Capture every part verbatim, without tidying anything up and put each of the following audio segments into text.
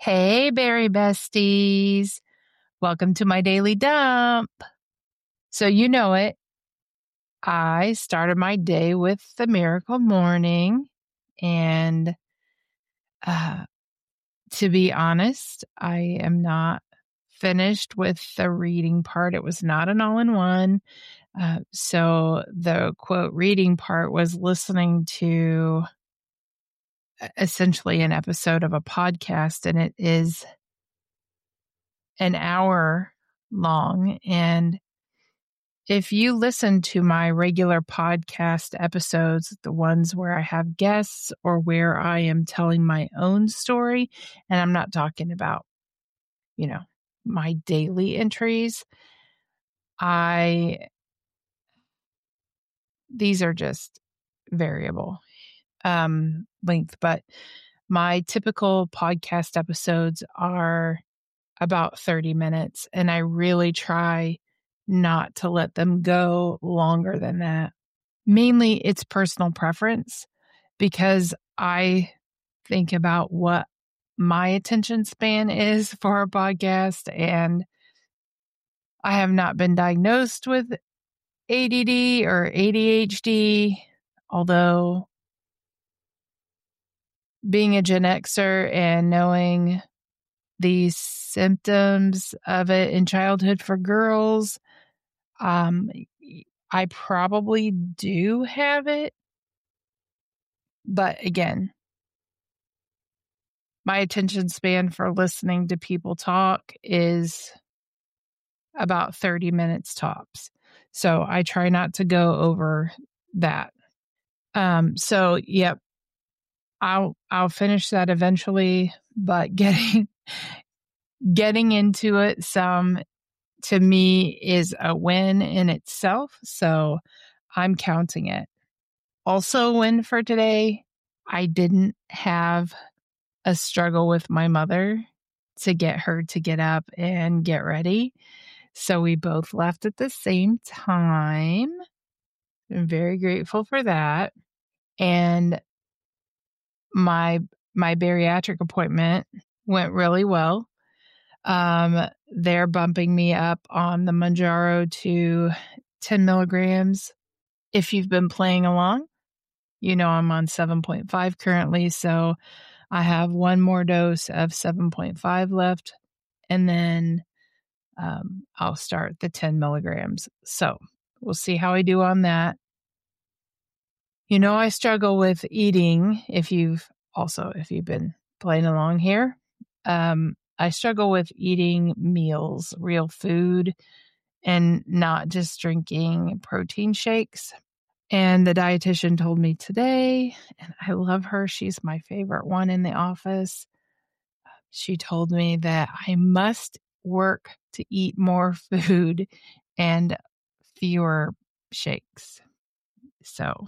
Hey, Berry Besties. Welcome to my daily dump. So you know it. I started my day with the Miracle Morning. And uh, to be honest, I am not finished with the reading part. It was not an all-in-one. Uh, so the quote reading part was listening to essentially an episode of a podcast, and it is an hour long. And if you listen to my regular podcast episodes, the ones where I have guests or where I am telling my own story, and I'm not talking about, you know, my daily entries, I, these are just variable um, length, but my typical podcast episodes are about thirty minutes, and I really try not to let them go longer than that. Mainly it's personal preference because I think about what my attention span is for a podcast, and I have not been diagnosed with A D D or A D H D, although being a Gen Xer and knowing the symptoms of it in childhood for girls, um, I probably do have it. But again, my attention span for listening to people talk is about thirty minutes tops. So I try not to go over that. Um, so yep, I'll, I'll finish that eventually, but getting, getting into it some to me is a win in itself. So I'm counting it. Also a win for today. I didn't have a struggle with my mother to get her to get up and get ready. So we both left at the same time. I'm very grateful for that. And my my bariatric appointment went really well. Um, they're bumping me up on the Mounjaro to ten milligrams. If you've been playing along, you know I'm on seven point five currently, so I have one more dose of seven point five left, and then um, I'll start the ten milligrams. So we'll see how I do on that. You know, I struggle with eating. If you've also, if you've been playing along here, um, I struggle with eating meals, real food, and not just drinking protein shakes. And the dietitian told me today, and I love her. She's my favorite one in the office. She told me that I must work to eat more food and fewer shakes. So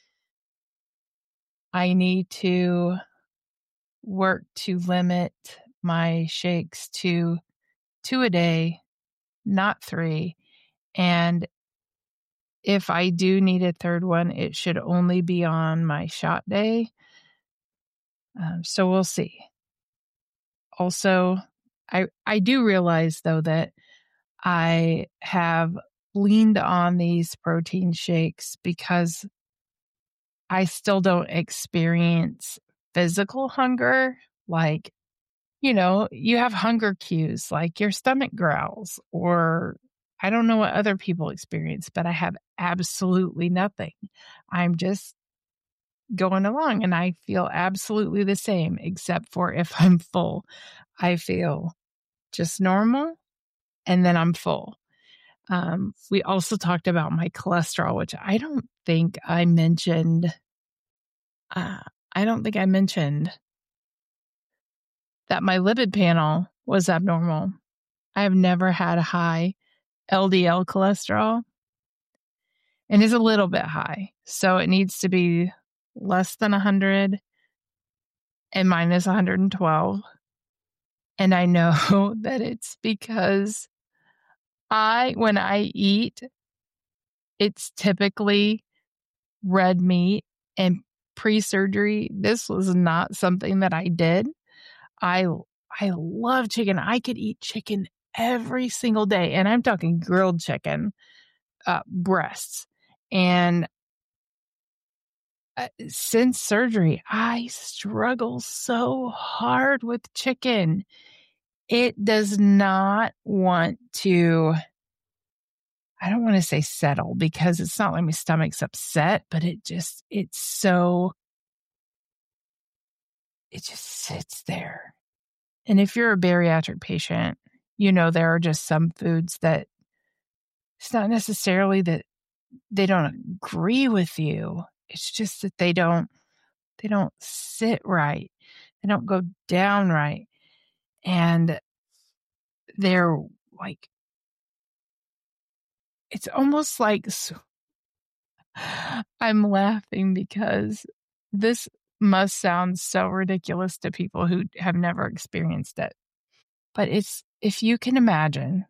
I need to work to limit my shakes to two a day, not three. And if I do need a third one, it should only be on my shot day. Um, so we'll see. Also, I I do realize, though, that I have leaned on these protein shakes because I still don't experience physical hunger. Like, you know, you have hunger cues, like your stomach growls, or I don't know what other people experience, but I have absolutely nothing. I'm just going along and I feel absolutely the same, except for if I'm full. I feel just normal and then I'm full. Um, we also talked about my cholesterol, which I don't think I mentioned. Uh, I don't think I mentioned that my lipid panel was abnormal. I have never had a high L D L cholesterol, and it's a little bit high. So it needs to be less than one hundred, and mine is one hundred twelve. And I know that it's because I, when I eat, it's typically red meat, and pre-surgery, this was not something that I did. I I love chicken. I could eat chicken every single day. And I'm talking grilled chicken, uh, breasts. And uh, since surgery, I struggle so hard with chicken. It does not want to, I don't want to say settle because it's not like my stomach's upset, but it just, it's so, it just sits there. And if you're a bariatric patient, you know, there are just some foods that it's not necessarily that they don't agree with you. It's just that they don't, they don't sit right. They don't go down right. And they're like, it's almost like, I'm laughing because this must sound so ridiculous to people who have never experienced it. But it's, if you can imagine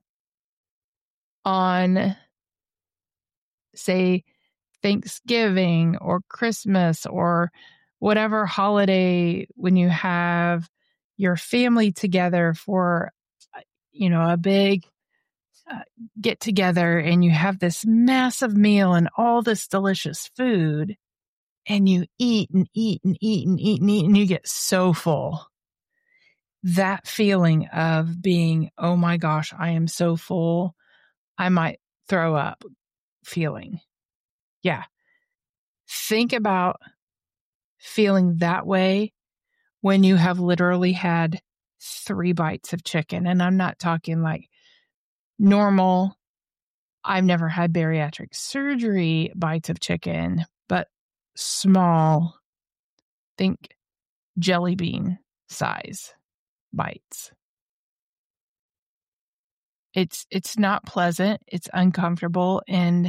on, say, Thanksgiving or Christmas or whatever holiday, when you have your family together for, you know, a big uh, get together and you have this massive meal and all this delicious food and you eat and eat and eat and eat and eat and you get so full. That feeling of being, oh my gosh, I am so full, I might throw up feeling. Yeah. Think about feeling that way when you have literally had three bites of chicken. And I'm not talking like normal, I've never had bariatric surgery bites of chicken, but small, think jelly bean size bites. It's, it's not pleasant. It's uncomfortable. And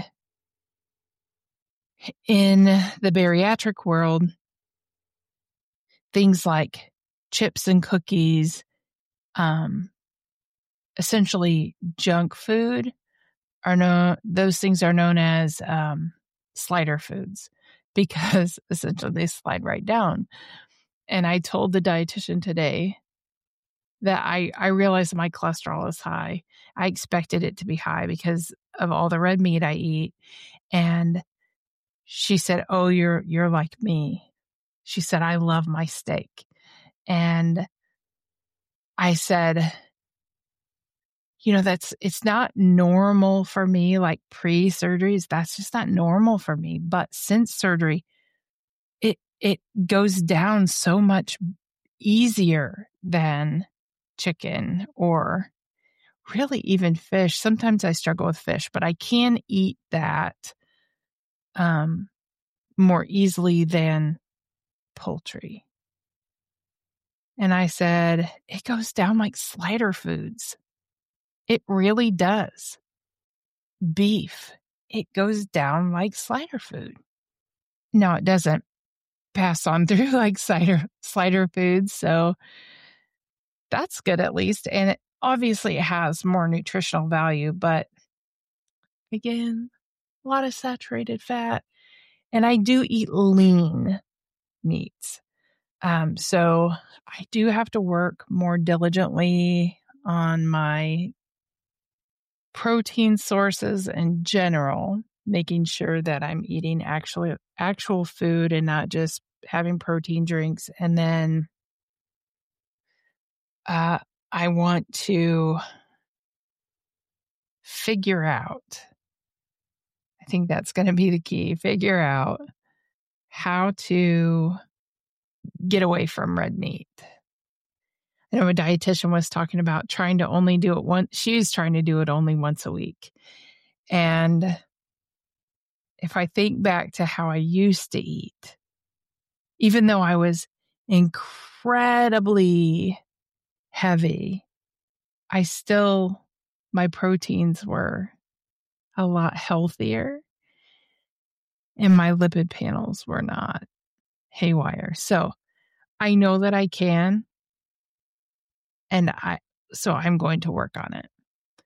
in the bariatric world, things like chips and cookies, um, essentially junk food are known, those things are known as, um, slider foods because essentially they slide right down. And I told the dietitian today that I, I realized my cholesterol is high. I expected it to be high because of all the red meat I eat. And she said, oh, you're, you're like me. She said, I love my steak. And I said, you know, that's, it's not normal for me, like pre-surgeries. That's just not normal for me. But since surgery, it, it goes down so much easier than chicken or really even fish. Sometimes I struggle with fish, but I can eat that um, more easily than poultry. And I said, it goes down like slider foods. It really does. Beef, it goes down like slider food. No, it doesn't pass on through like slider, slider foods. So that's good at least. And it, obviously it has more nutritional value, but again, a lot of saturated fat. And I do eat lean meats. Um, so I do have to work more diligently on my protein sources in general, making sure that I'm eating actually actual food and not just having protein drinks. And then uh, I want to figure out, I think that's going to be the key, figure out how to get away from red meat. I know a dietitian was talking about trying to only do it once. She's trying to do it only once a week. And if I think back to how I used to eat, even though I was incredibly heavy, I still, my proteins were a lot healthier and my lipid panels were not haywire. So I know that I can, and I, so I'm going to work on it.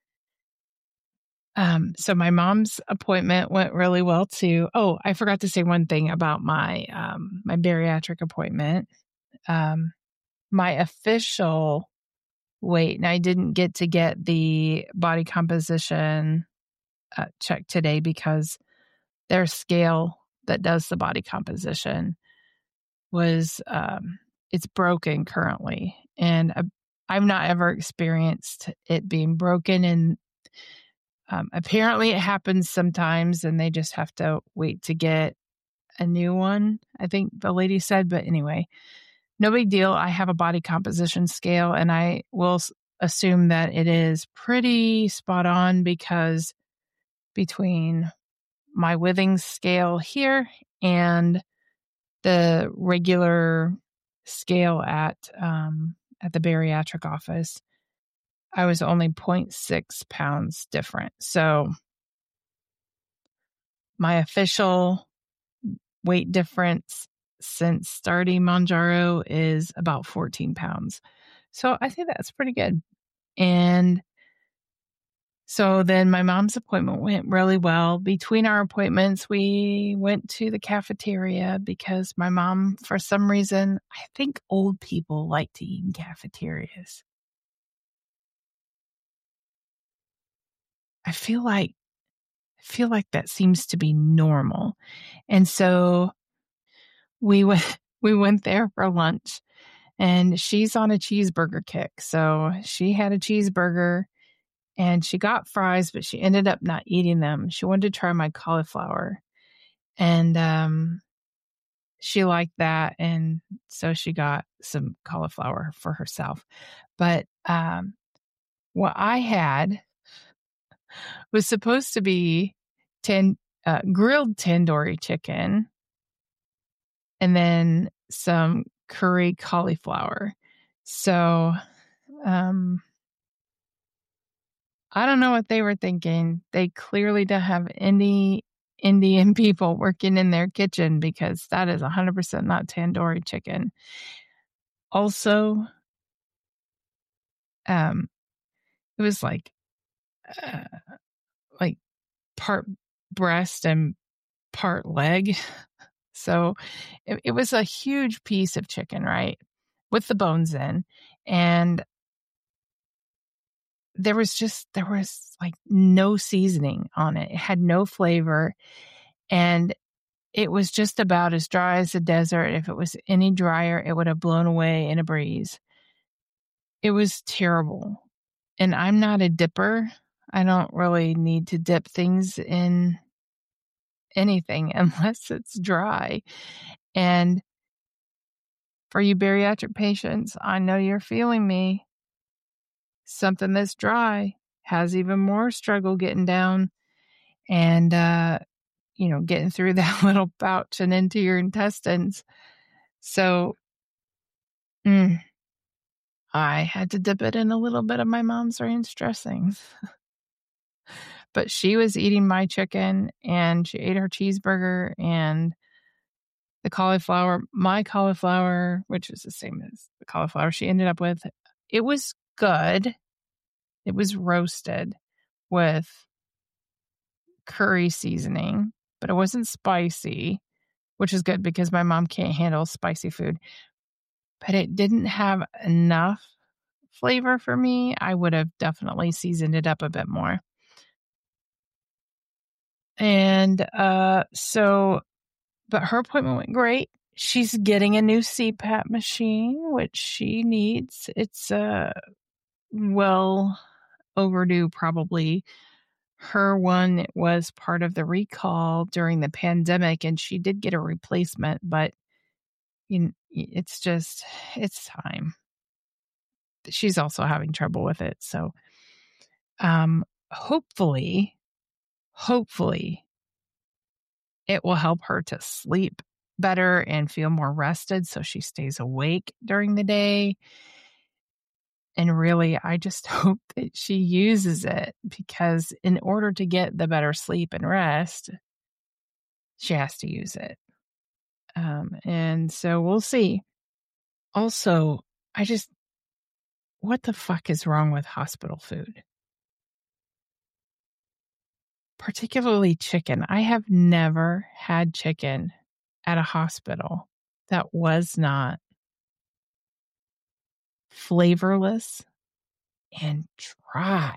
Um, so my mom's appointment went really well too. Oh, I forgot to say one thing about my, um, my bariatric appointment. Um, my official weight. And I didn't get to get the body composition uh, checked today because their scale that does the body composition was, um, it's broken currently. And uh, I've not ever experienced it being broken. And um, apparently it happens sometimes and they just have to wait to get a new one, I think the lady said. But anyway, no big deal. I have a body composition scale and I will assume that it is pretty spot on because between my Withings scale here and the regular scale at um, at the bariatric office, I was only zero point six pounds different. So my official weight difference since starting Mounjaro is about fourteen pounds. So I think that's pretty good. And so then my mom's appointment went really well. Between our appointments, we went to the cafeteria because my mom, for some reason, I think old people like to eat in cafeterias. I feel like I feel like that seems to be normal. And so we went we went there for lunch and she's on a cheeseburger kick. So she had a cheeseburger and she got fries, but she ended up not eating them. She wanted to try my cauliflower. And um, she liked that. And so she got some cauliflower for herself. But um, what I had was supposed to be ten, uh, grilled tandoori chicken and then some curry cauliflower. So um, I don't know what they were thinking. They clearly don't have any Indian people working in their kitchen because that is one hundred percent not tandoori chicken. Also, um, it was like, uh, like part breast and part leg. So it, it was a huge piece of chicken, right? With the bones in. And there was just, there was like no seasoning on it. It had no flavor. And it was just about as dry as the desert. If it was any drier, it would have blown away in a breeze. It was terrible. And I'm not a dipper. I don't really need to dip things in anything unless it's dry. And for you bariatric patients, I know you're feeling me. Something that's dry has even more struggle getting down and, uh, you know, getting through that little pouch and into your intestines. So, mm, I had to dip it in a little bit of my mom's ranch dressing. But she was eating my chicken and she ate her cheeseburger and the cauliflower, my cauliflower, which is the same as the cauliflower she ended up with. It was good. It was roasted with curry seasoning, but it wasn't spicy, which is good because my mom can't handle spicy food. But it didn't have enough flavor for me. I would have definitely seasoned it up a bit more. And uh, so, but her appointment went great. She's getting a new C PAP machine, which she needs. It's uh, well overdue, probably. Her one was part of the recall during the pandemic, and she did get a replacement, but you know, it's just, it's time. She's also having trouble with it. So um, hopefully, hopefully it will help her to sleep better and feel more rested so she stays awake during the day. And really, I just hope that she uses it because in order to get the better sleep and rest, she has to use it. Um, and so we'll see. Also, I just, what the fuck is wrong with hospital food? Particularly chicken. I have never had chicken at a hospital that was not flavorless and try.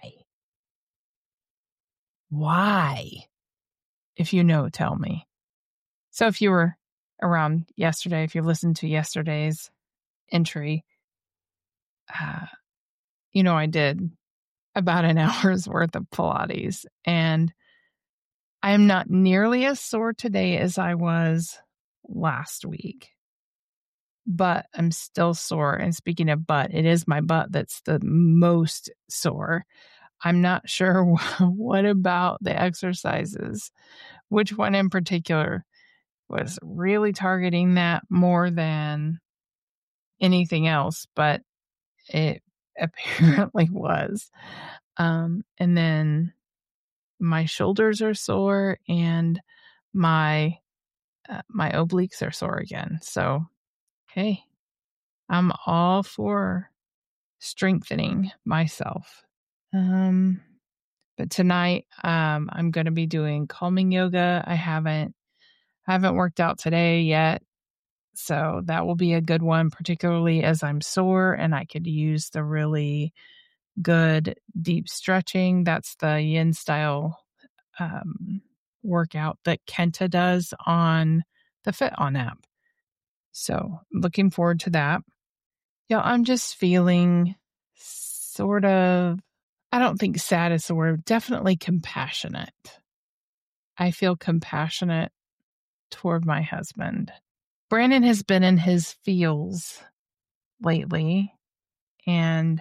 Why? If you know, tell me. So if you were around yesterday, if you listened to yesterday's entry, uh, you know, I did about an hour's worth of Pilates, and I am not nearly as sore today as I was last week, but I'm still sore. And speaking of butt, it is my butt that's the most sore. I'm not sure what about the exercises, which one in particular was really targeting that more than anything else, but it apparently was. Um, and then my shoulders are sore and my uh, my obliques are sore again. So, hey, I'm all for strengthening myself. Um, but tonight, um, I'm going to be doing calming yoga. I haven't haven't worked out today yet, so that will be a good one, particularly as I'm sore and I could use the really good deep stretching. That's the yin style um, workout that Kenta does on the Fit On app. So looking forward to that. Yeah, I'm just feeling sort of, I don't think sad is the word, definitely compassionate. I feel compassionate toward my husband. Brandon has been in his feels lately, and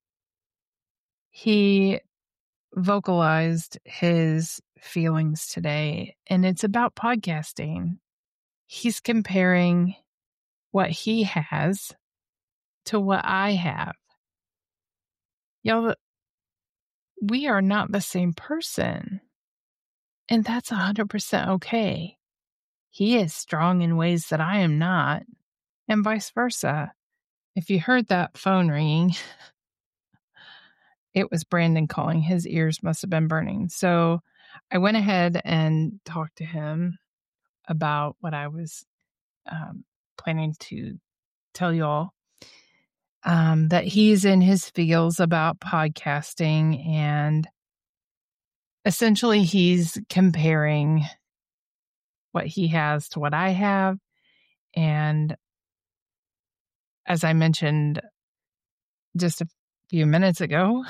he vocalized his feelings today, and it's about podcasting. He's comparing what he has to what I have. Y'all, we are not the same person, and that's one hundred percent okay. He is strong in ways that I am not, and vice versa. If you heard that phone ringing, it was Brandon calling. His ears must have been burning. So I went ahead and talked to him about what I was um, planning to tell y'all. Um, that he's in his feels about podcasting, and essentially he's comparing what he has to what I have. And as I mentioned just a few minutes ago,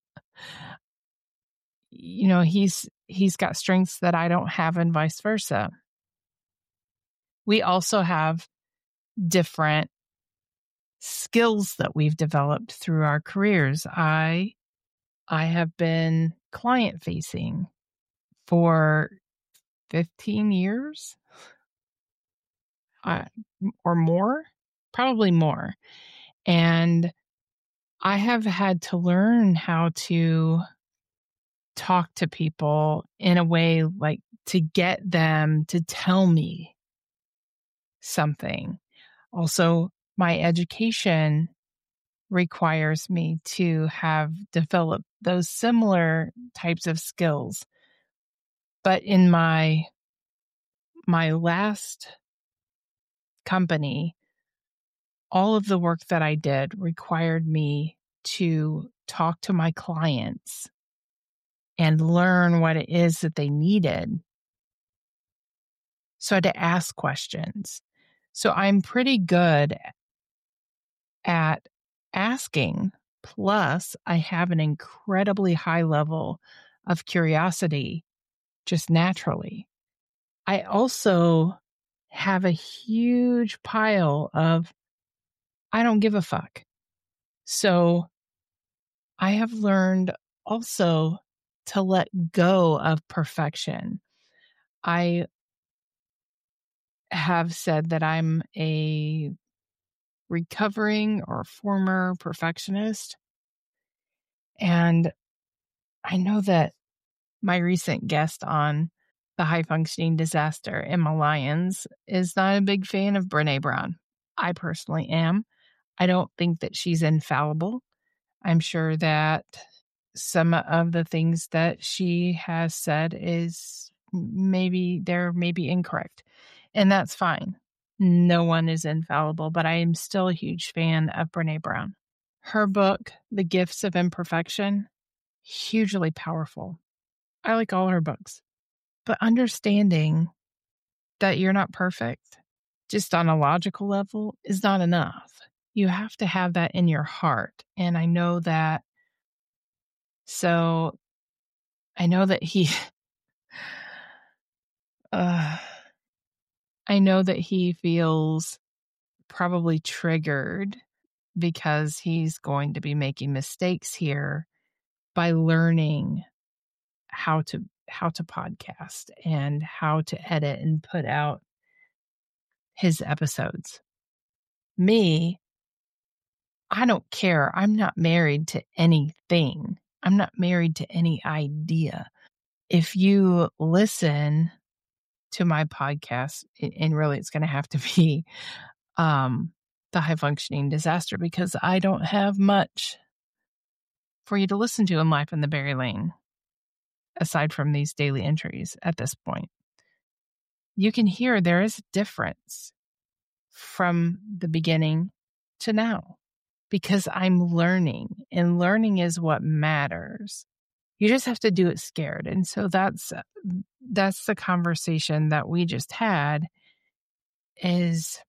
you know, he's he's got strengths that I don't have and vice versa. We also have different skills that we've developed through our careers. I I have been client facing for fifteen years uh, or more, probably more. And I have had to learn how to talk to people in a way like to get them to tell me something. Also, my education requires me to have developed those similar types of skills. But in my my last company, all of the work that I did required me to talk to my clients and learn what it is that they needed. So I had to ask questions. So I'm pretty good at asking. Plus, I have an incredibly high level of curiosity just naturally. I also have a huge pile of I don't give a fuck. So I have learned also to let go of perfection. I have said that I'm a recovering or former perfectionist. And I know that my recent guest on the High Functioning Disaster, Emma Lyons, is not a big fan of Brené Brown. I personally am. I don't think that she's infallible. I'm sure that some of the things that she has said is maybe they're maybe incorrect, and that's fine. No one is infallible, but I am still a huge fan of Brené Brown. Her book, The Gifts of Imperfection, hugely powerful. I like all her books. But understanding that you're not perfect, just on a logical level, is not enough. You have to have that in your heart. And I know that. So I know that he, uh, I know that he feels probably triggered because he's going to be making mistakes here by learning how to how to podcast and how to edit and put out his episodes. Me, I don't care. I'm not married to anything. I'm not married to any idea. If you listen to my podcast, and really it's going to have to be um, the High Functioning Disaster, because I don't have much for you to listen to in Life in the Berry Lane, aside from these daily entries at this point. You can hear there is a difference from the beginning to now because I'm learning, and learning is what matters. You just have to do it scared. And so that's that's the conversation that we just had. Is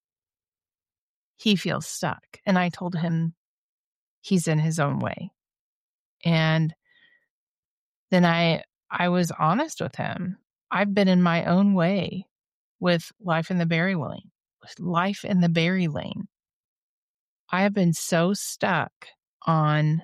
he feels stuck, and I told him he's in his own way. And then I I was honest with him. I've been in my own way with Life in the Berry Lane. With Life in the Berry Lane. I have been so stuck on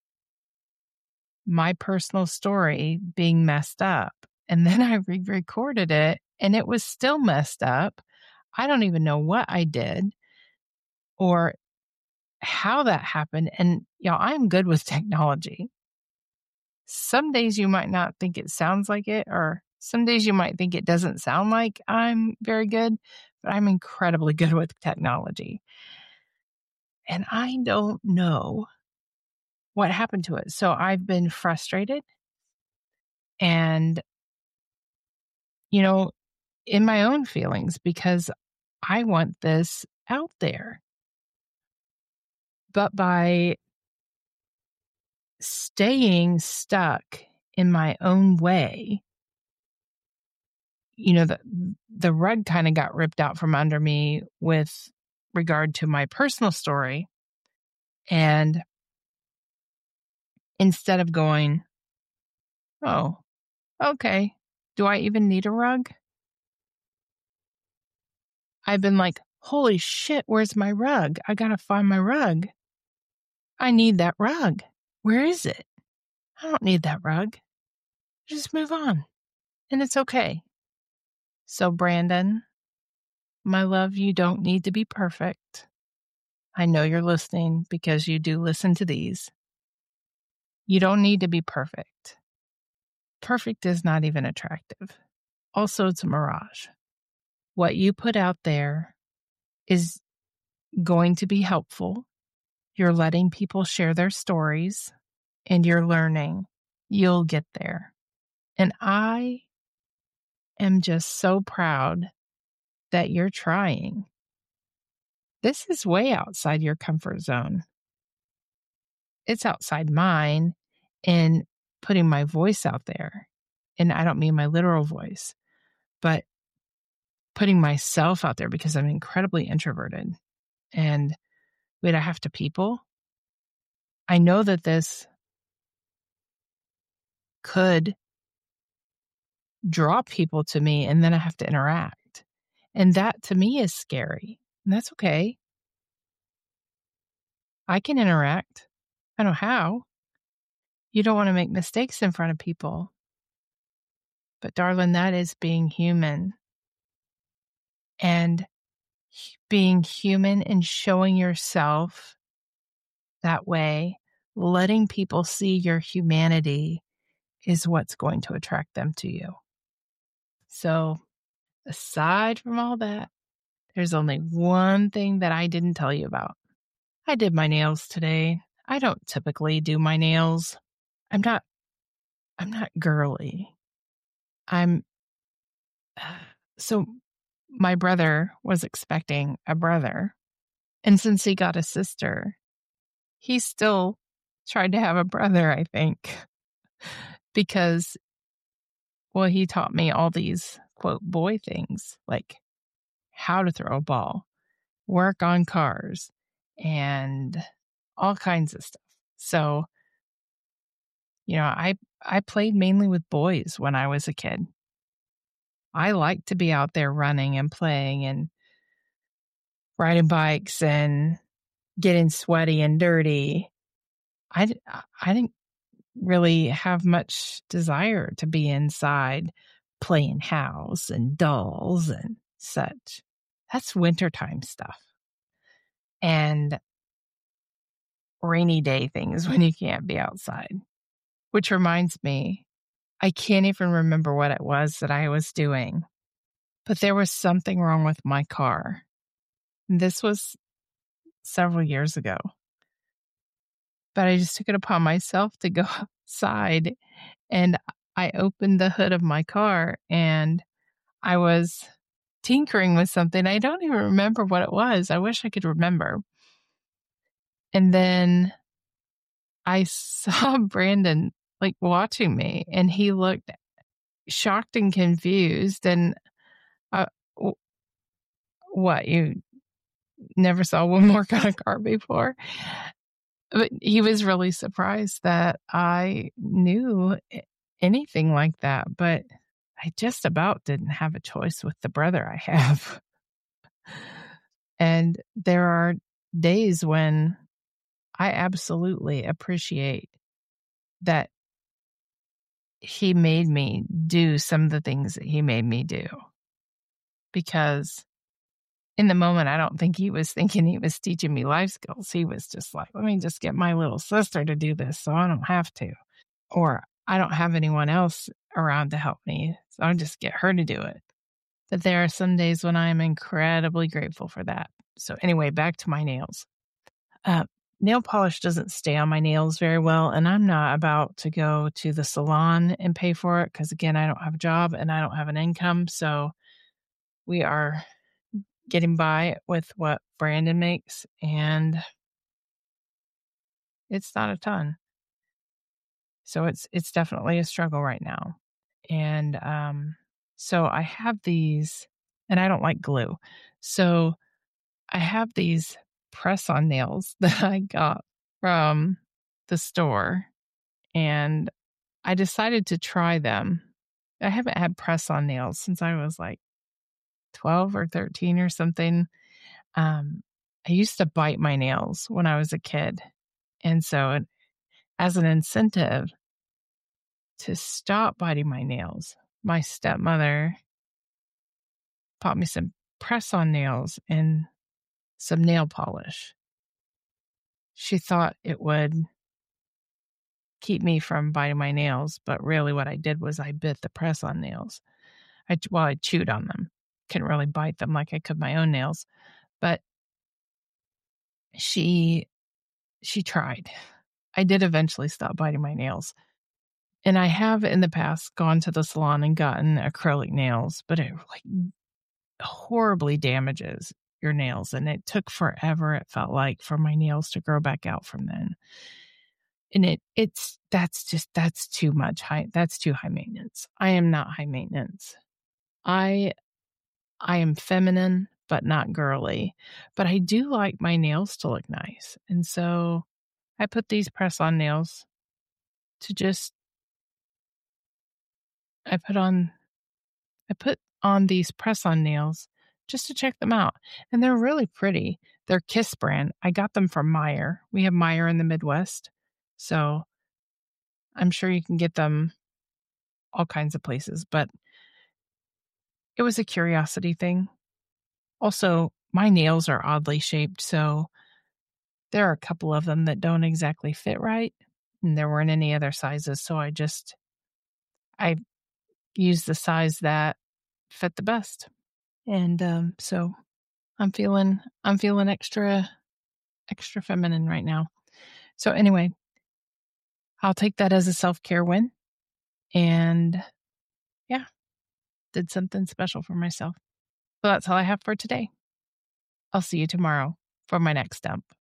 my personal story being messed up. And then I re-recorded it and it was still messed up. I don't even know what I did or how that happened. And, you know, I'm good with technology. Some days you might not think it sounds like it, or some days you might think it doesn't sound like I'm very good, but I'm incredibly good with technology. And I don't know what happened to it. So I've been frustrated and, you know, in my own feelings because I want this out there. But by staying stuck in my own way, you know, the, the rug kind of got ripped out from under me with regard to my personal story. And instead of going, oh, okay, do I even need a rug? I've been like, holy shit, where's my rug? I gotta find my rug. I need that rug. Where is it? I don't need that rug. Just move on. And it's okay. So, Brandon, my love, you don't need to be perfect. I know you're listening because you do listen to these. You don't need to be perfect. Perfect is not even attractive. Also, it's a mirage. What you put out there is going to be helpful. You're letting people share their stories and you're learning. You'll get there. And I am just so proud that you're trying. This is way outside your comfort zone. It's outside mine in putting my voice out there. And I don't mean my literal voice, but putting myself out there because I'm incredibly introverted. And wait, I have to people. I know that this could draw people to me and then I have to interact. And that to me is scary. And that's okay. I can interact. I know how. You don't want to make mistakes in front of people. But darling, that is being human. And being human and showing yourself that way, letting people see your humanity is what's going to attract them to you. So aside from all that, there's only one thing that I didn't tell you about. I did my nails today. I don't typically do my nails. I'm not, I'm not girly. I'm, so my brother was expecting a brother. And since he got a sister, he still tried to have a brother, I think, because, well, he taught me all these, quote, boy things, like how to throw a ball, work on cars, and all kinds of stuff. So, you know, I I played mainly with boys when I was a kid. I liked to be out there running and playing and riding bikes and getting sweaty and dirty. I, d- I didn't really have much desire to be inside playing house and dolls and such. That's wintertime stuff. And rainy day things when you can't be outside. Which reminds me, I can't even remember what it was that I was doing, but there was something wrong with my car. This was several years ago. But I just took it upon myself to go outside, and I opened the hood of my car and I was tinkering with something. I don't even remember what it was. I wish I could remember. And then I saw Brandon like watching me, and he looked shocked and confused. And uh, w- what, you never saw one work on a car before? But he was really surprised that I knew a- anything like that. But I just about didn't have a choice with the brother I have. And there are days when I absolutely appreciate that he made me do some of the things that he made me do. Because in the moment, I don't think he was thinking he was teaching me life skills. He was just like, let me just get my little sister to do this so I don't have to. Or I don't have anyone else around to help me, so I'll just get her to do it. But there are some days when I am incredibly grateful for that. So anyway, back to my nails. Uh, nail polish doesn't stay on my nails very well, and I'm not about to go to the salon and pay for it because, again, I don't have a job and I don't have an income. So we are getting by with what Brandon makes, and it's not a ton. So it's it's definitely a struggle right now. And um, so I have these, and I don't like glue. So I have these press on nails that I got from the store, and I decided to try them. I haven't had press on nails since I was like twelve or thirteen or something. Um, I used to bite my nails when I was a kid. And so, as an incentive to stop biting my nails, my stepmother bought me some press on nails and some nail polish. She thought it would keep me from biting my nails, but really what I did was I bit the press on nails. I, well, I chewed on them. Couldn't really bite them like I could my own nails, but she she tried. I did eventually stop biting my nails. And I have in the past gone to the salon and gotten acrylic nails, but it like horribly damages your nails. And it took forever, it felt like, for my nails to grow back out from then. And it it's that's just that's too much high that's too high maintenance. I am not high maintenance. I I am feminine but not girly. But I do like my nails to look nice. And so I put these press on nails to just I put on I put on these press on nails just to check them out. And they're really pretty. They're Kiss brand. I got them from Meyer. We have Meyer in the Midwest. So I'm sure you can get them all kinds of places, but it was a curiosity thing. Also, my nails are oddly shaped, so there are a couple of them that don't exactly fit right. And there weren't any other sizes, so I just I used the size that fit the best. And um, so I'm feeling I'm feeling extra extra feminine right now. So anyway, I'll take that as a self-care win, and yeah, did something special for myself. So that's all I have for today. I'll see you tomorrow for my next dump.